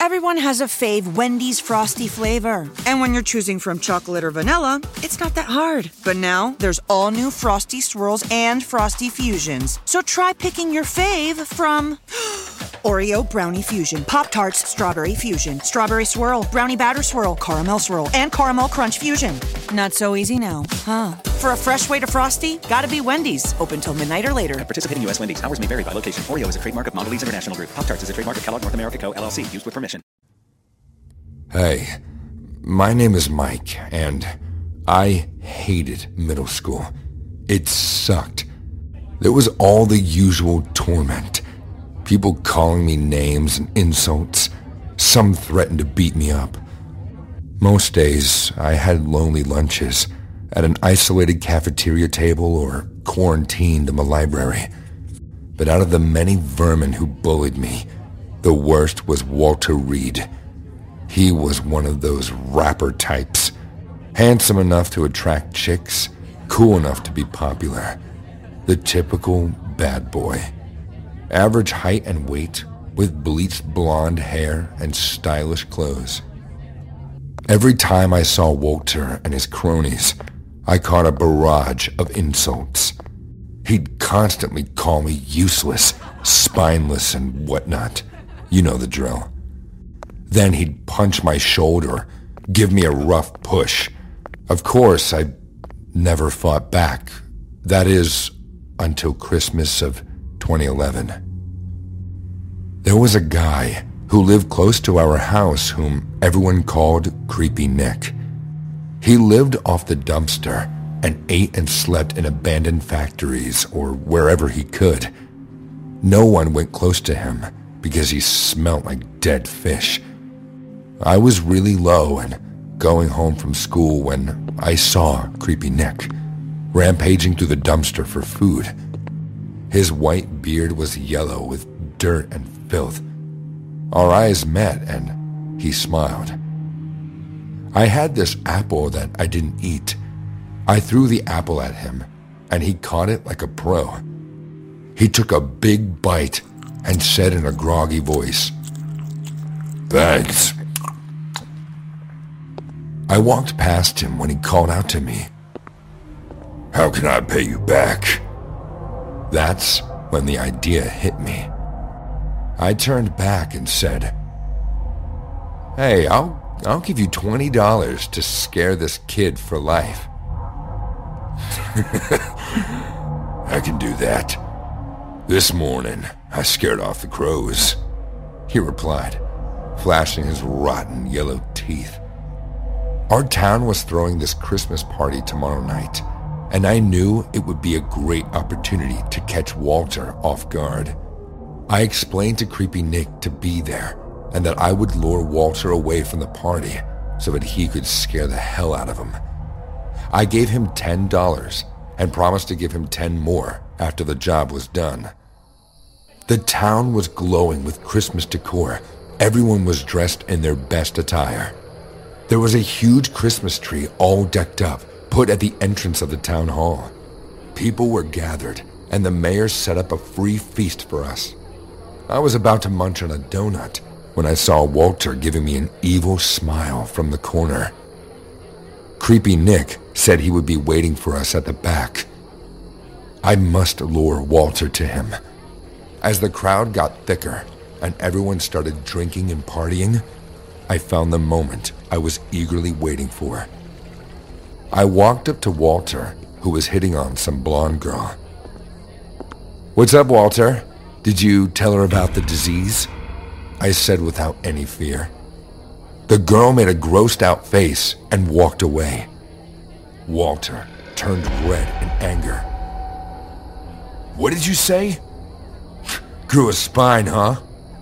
Everyone has a fave Wendy's Frosty flavor. And when you're choosing from chocolate or vanilla, it's not that hard. But now, there's all new Frosty Swirls and Frosty Fusions. So try picking your fave from Oreo Brownie Fusion, Pop-Tarts Strawberry Fusion, Strawberry Swirl, Brownie Batter Swirl, Caramel Swirl, and Caramel Crunch Fusion. Not so easy now, huh? For a fresh way to Frosty, gotta be Wendy's. Open till midnight or later. At participating U.S. Wendy's. Hours may vary by location. Oreo is a trademark of Mondelez International Group. Pop-Tarts is a trademark of Kellogg North America Co., LLC. Used with permission. Hey, my name is Mike, and I hated middle school. It sucked. There was all the usual torment. People calling me names and insults. Some threatened to beat me up. Most days, I had lonely lunches at an isolated cafeteria table or quarantined in the library. But out of the many vermin who bullied me, the worst was Walter Reed. He was one of those rapper types, handsome enough to attract chicks, cool enough to be popular. The typical bad boy. Average height and weight, with bleached blonde hair and stylish clothes. Every time I saw Walter and his cronies, I caught a barrage of insults. He'd constantly call me useless, spineless, and whatnot. You know the drill. Then he'd punch my shoulder, give me a rough push. Of course, I never fought back. That is, until Christmas of 2011. There was a guy who lived close to our house whom everyone called Creepy Nick. He lived off the dumpster and ate and slept in abandoned factories or wherever he could. No one went close to him because he smelled like dead fish. I was really low and going home from school when I saw Creepy Nick rampaging through the dumpster for food. His white beard was yellow with dirt and filth. Our eyes met and he smiled. I had this apple that I didn't eat. I threw the apple at him and he caught it like a pro. He took a big bite and said in a groggy voice, "Thanks." I walked past him when he called out to me, "How can I pay you back?" That's when the idea hit me. I turned back and said, "Hey, I'll give you $20 to scare this kid for life." "I can do that. This morning, I scared off the crows," he replied, flashing his rotten yellow teeth. Our town was throwing this Christmas party tomorrow night, and I knew it would be a great opportunity to catch Walter off guard. I explained to Creepy Nick to be there, and that I would lure Walter away from the party so that he could scare the hell out of him. I gave him $10 and promised to give him 10 more after the job was done. The town was glowing with Christmas decor. Everyone was dressed in their best attire. There was a huge Christmas tree all decked up, put at the entrance of the town hall. People were gathered, and the mayor set up a free feast for us. I was about to munch on a donut when I saw Walter giving me an evil smile from the corner. Creepy Nick said he would be waiting for us at the back. I must lure Walter to him. As the crowd got thicker and everyone started drinking and partying, I found the moment I was eagerly waiting for. I walked up to Walter, who was hitting on some blonde girl. "What's up, Walter? Did you tell her about the disease?" I said without any fear. The girl made a grossed out face and walked away. Walter turned red in anger. "What did you say? Grew a spine, huh?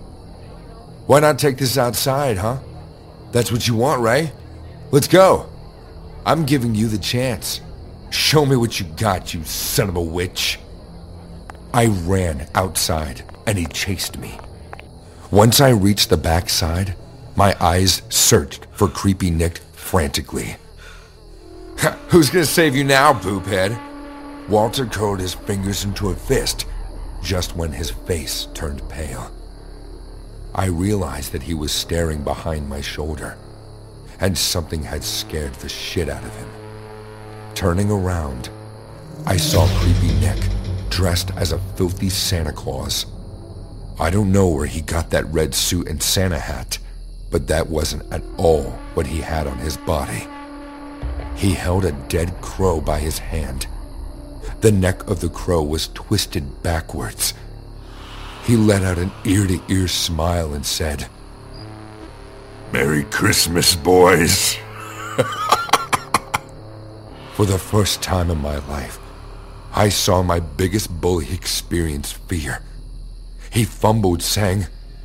Why not take this outside, huh? That's what you want, right? Let's go. I'm giving you the chance. Show me what you got, you son of a witch." I ran outside, and he chased me. Once I reached the backside, my eyes searched for Creepy Nick frantically. "Who's gonna save you now, poophead?" Walter curled his fingers into a fist just when his face turned pale. I realized that he was staring behind my shoulder, and something had scared the shit out of him. Turning around, I saw Creepy Nick, dressed as a filthy Santa Claus. I don't know where he got that red suit and Santa hat, but that wasn't at all what he had on his body. He held a dead crow by his hand. The neck of the crow was twisted backwards. He let out an ear-to-ear smile and said, "Merry Christmas, boys." For the first time in my life, I saw my biggest bully experience fear. He fumbled, saying,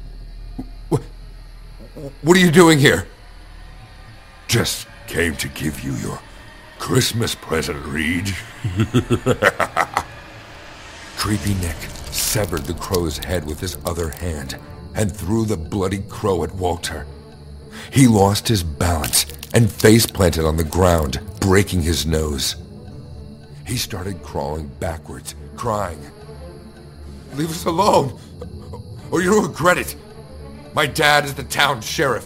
What are you doing here?" "Just came to give you your Christmas present, Reed." Creepy Nick severed the crow's head with his other hand and threw the bloody crow at Walter. He lost his balance and face-planted on the ground, breaking his nose. He started crawling backwards, crying, "Leave us alone, or you'll regret it. My dad is the town sheriff."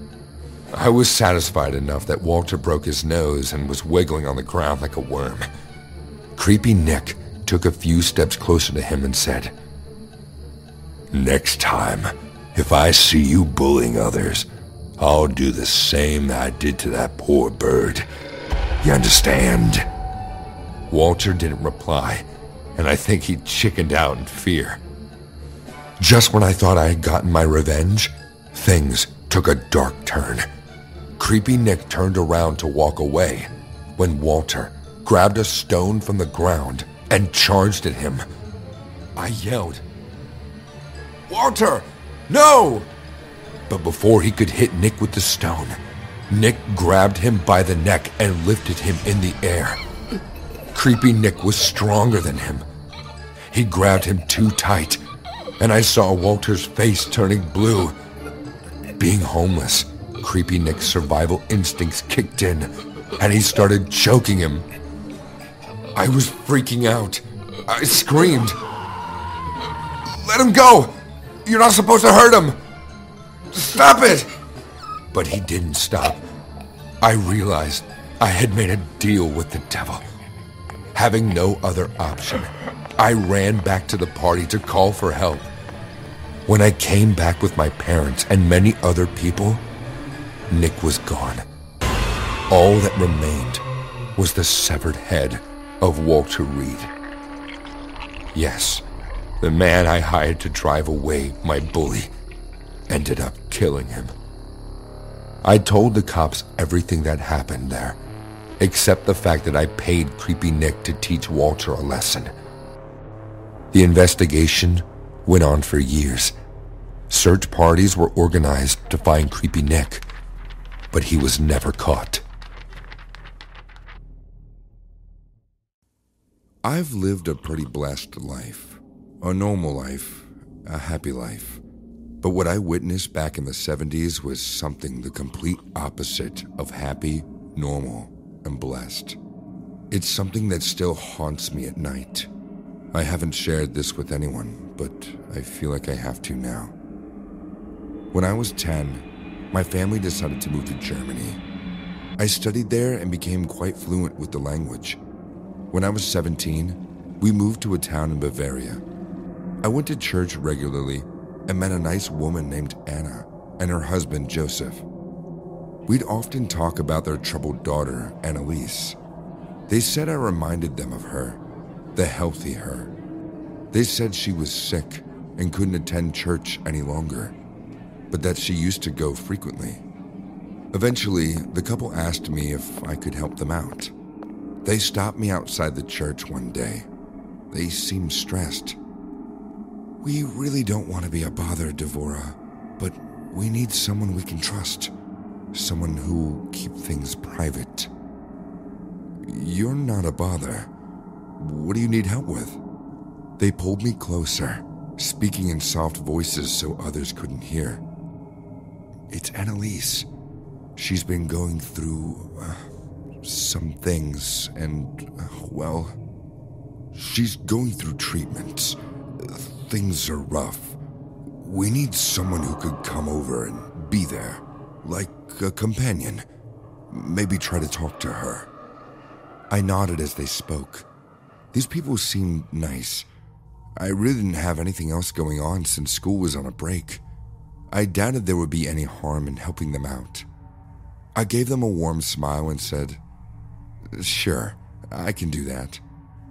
I was satisfied enough that Walter broke his nose and was wiggling on the ground like a worm. Creepy Nick took a few steps closer to him and said, "Next time, if I see you bullying others, I'll do the same that I did to that poor bird. You understand?" Walter didn't reply, and I think he chickened out in fear. Just when I thought I had gotten my revenge, things took a dark turn. Creepy Nick turned around to walk away when Walter grabbed a stone from the ground and charged at him. I yelled, "Walter, no!" But before he could hit Nick with the stone, Nick grabbed him by the neck and lifted him in the air. Creepy Nick was stronger than him. He grabbed him too tight, and I saw Walter's face turning blue. Being homeless, Creepy Nick's survival instincts kicked in, and he started choking him. I was freaking out. I screamed, "Let him go! You're not supposed to hurt him! Stop it!" But he didn't stop. I realized I had made a deal with the devil. Having no other option, I ran back to the party to call for help. When I came back with my parents and many other people, Nick was gone. All that remained was the severed head of Walter Reed. Yes, the man I hired to drive away my bully ended up killing him. I told the cops everything that happened there, except the fact that I paid Creepy Nick to teach Walter a lesson. The investigation went on for years. Search parties were organized to find Creepy Nick, but he was never caught. I've lived a pretty blessed life, a normal life, a happy life. But what I witnessed back in the 70s was something the complete opposite of happy, normal, and blessed. It's something that still haunts me at night. I haven't shared this with anyone, but I feel like I have to now. When I was 10, my family decided to move to Germany. I studied there and became quite fluent with the language. When I was 17, we moved to a town in Bavaria. I went to church regularly and met a nice woman named Anna and her husband Joseph. We'd often talk about their troubled daughter, Annalise. They said I reminded them of her, the healthy her. They said she was sick and couldn't attend church any longer, but that she used to go frequently. Eventually, the couple asked me if I could help them out. They stopped me outside the church one day. They seemed stressed. "We really don't want to be a bother, Devora, but we need someone we can trust. Someone who will keep things private." "You're not a bother. What do you need help with?" They pulled me closer, speaking in soft voices so others couldn't hear. "It's Annalise. She's been going through some things, and, well, she's going through treatments. Things are rough. We need someone who could come over and be there, like a companion. Maybe try to talk to her. I nodded as they spoke. These people seemed nice. I really didn't have anything else going on since school was on a break. I doubted there would be any harm in helping them out. I gave them a warm smile and said, "Sure, I can do that."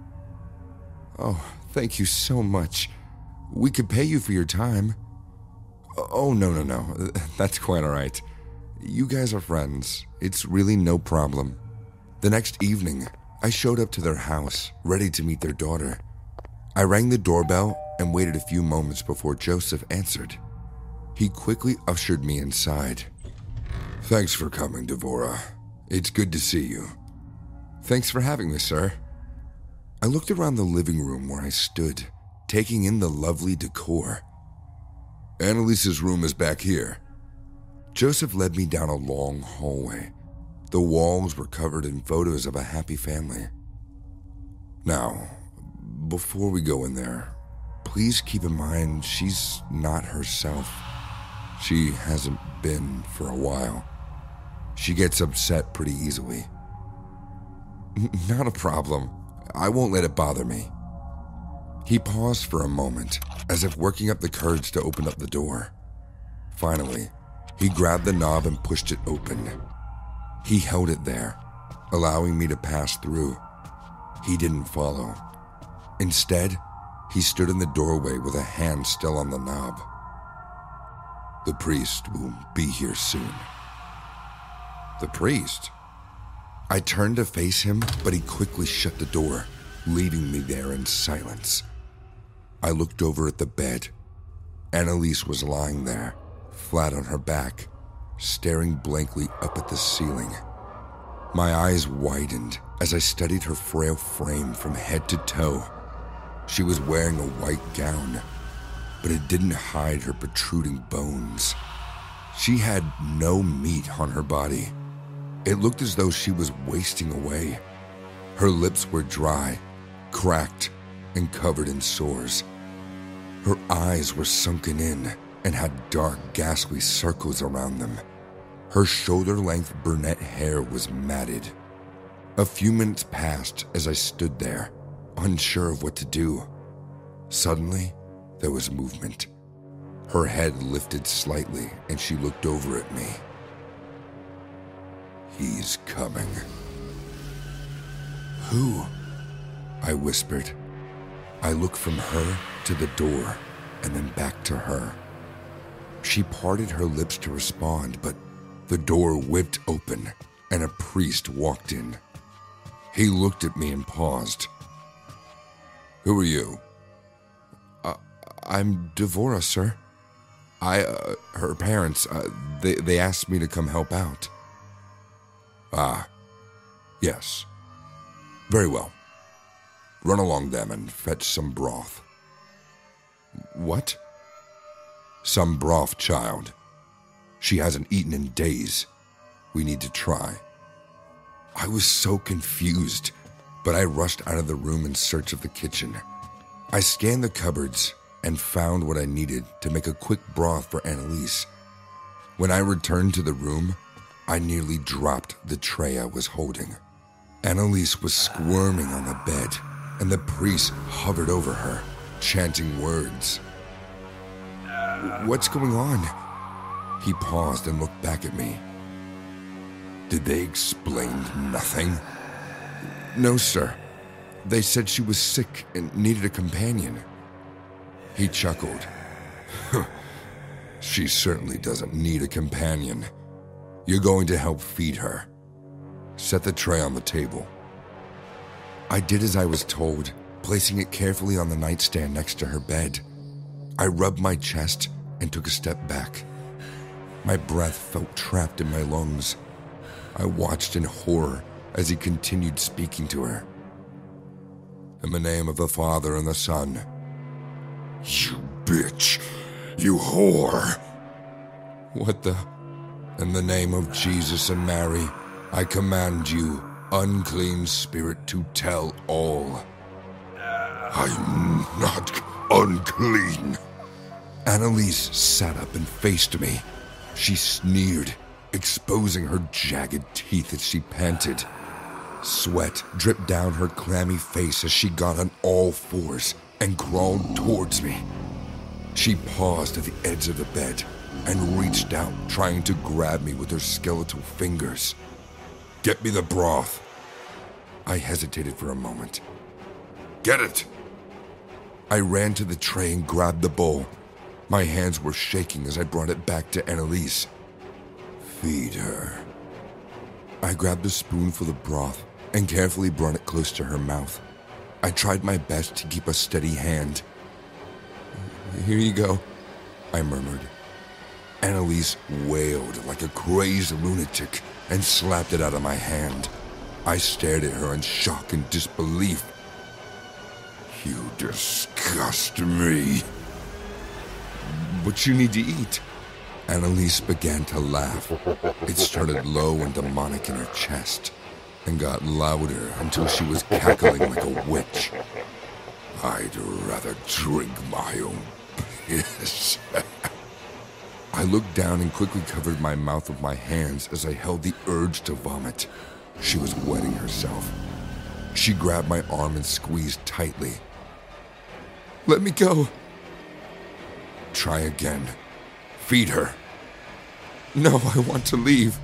"Oh, thank you so much. We could pay you for your time." "Oh, no. That's quite all right. You guys are friends. It's really no problem." The next evening, I showed up to their house, ready to meet their daughter. I rang the doorbell and waited a few moments before Joseph answered. He quickly ushered me inside. "Thanks for coming, Devora. It's good to see you." "Thanks for having me, sir." I looked around the living room where I stood, taking in the lovely decor. "Annalise's room is back here." Joseph led me down a long hallway. The walls were covered in photos of a happy family. "Now, before we go in there, please keep in mind she's not herself. She hasn't been for a while. She gets upset pretty easily." "Not a problem. I won't let it bother me." He paused for a moment, as if working up the courage to open up the door. Finally, he grabbed the knob and pushed it open. He held it there, allowing me to pass through. He didn't follow. Instead, he stood in the doorway with a hand still on the knob. "The priest will be here soon." "The priest?" I turned to face him, but he quickly shut the door, leaving me there in silence. I looked over at the bed. Annalise was lying there, flat on her back, staring blankly up at the ceiling. My eyes widened as I studied her frail frame from head to toe. She was wearing a white gown, but it didn't hide her protruding bones. She had no meat on her body. It looked as though she was wasting away. Her lips were dry, cracked, and covered in sores. Her eyes were sunken in and had dark, ghastly circles around them. Her shoulder-length brunette hair was matted. A few minutes passed as I stood there, unsure of what to do. Suddenly, there was movement. Her head lifted slightly and she looked over at me. "He's coming." "Who?" I whispered. I looked from her to the door and then back to her. She parted her lips to respond, but the door whipped open and a priest walked in. He looked at me and paused. "Who are you?" I'm Devora, sir. Her parents, they asked me to come help out." "Ah, yes. Very well. Run along them and fetch some broth." "What?" "Some broth, child. She hasn't eaten in days. We need to try." I was so confused, but I rushed out of the room in search of the kitchen. I scanned the cupboards and found what I needed to make a quick broth for Annalise. When I returned to the room, I nearly dropped the tray I was holding. Annalise was squirming on the bed, and the priest hovered over her, chanting words. "What's going on?" He paused and looked back at me. "Did they explain nothing?" "No, sir. They said she was sick and needed a companion." He chuckled. "She certainly doesn't need a companion. You're going to help feed her. Set the tray on the table." I did as I was told, placing it carefully on the nightstand next to her bed. I rubbed my chest and took a step back. My breath felt trapped in my lungs. I watched in horror as he continued speaking to her. "In the name of the Father and the Son." "You bitch! You whore!" "What the?" "In the name of Jesus and Mary, I command you, unclean spirit, to tell all." "I'm not unclean." Annalise sat up and faced me. She sneered, exposing her jagged teeth as she panted. Sweat dripped down her clammy face as she got on all fours and crawled towards me. She paused at the edge of the bed and reached out, trying to grab me with her skeletal fingers. "Get me the broth." I hesitated for a moment. "Get it!" I ran to the tray and grabbed the bowl. My hands were shaking as I brought it back to Annalise. "Feed her." I grabbed a spoonful of broth and carefully brought it close to her mouth. I tried my best to keep a steady hand. "Here you go," I murmured. Annalise wailed like a crazed lunatic and slapped it out of my hand. I stared at her in shock and disbelief. "You disgust me." "But you need to eat." Annalise began to laugh. It started low and demonic in her chest and got louder until she was cackling like a witch. "I'd rather drink my own piss." I looked down and quickly covered my mouth with my hands as I held the urge to vomit. She was wetting herself. She grabbed my arm and squeezed tightly. "Let me go." "Try again. Feed her." "No, I want to leave."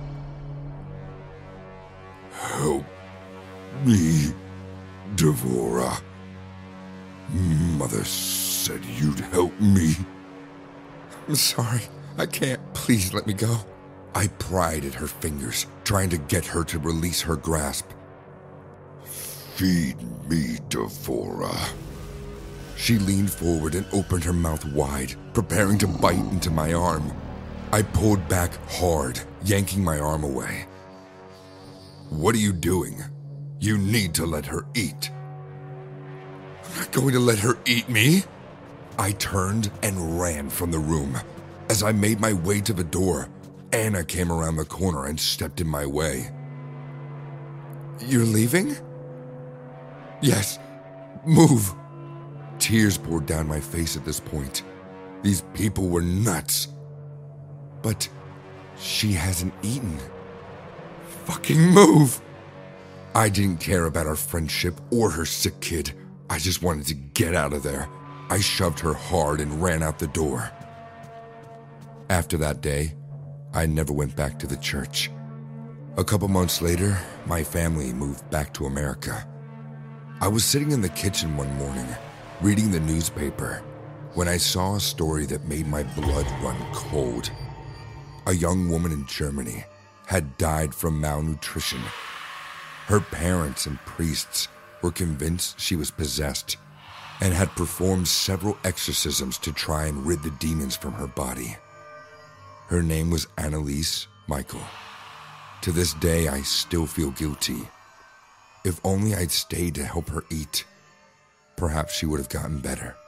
"Help me, Devora. Mother said you'd help me." "I'm sorry. I can't. Please let me go." I pried at her fingers, trying to get her to release her grasp. "Feed me, Devora." She leaned forward and opened her mouth wide, preparing to bite into my arm. I pulled back hard, yanking my arm away. "What are you doing? You need to let her eat." "I'm not going to let her eat me." I turned and ran from the room. As I made my way to the door, Anna came around the corner and stepped in my way. "You're leaving?" "Yes. Move." Tears poured down my face at this point. These people were nuts. "But she hasn't eaten." "Fucking move!" I didn't care about our friendship or her sick kid. I just wanted to get out of there. I shoved her hard and ran out the door. After that day, I never went back to the church. A couple months later, my family moved back to America. I was sitting in the kitchen one morning, reading the newspaper, when I saw a story that made my blood run cold. A young woman in Germany had died from malnutrition. Her parents and priests were convinced she was possessed and had performed several exorcisms to try and rid the demons from her body. Her name was Annalise Michael. To this day, I still feel guilty. If only I'd stayed to help her eat, perhaps she would have gotten better.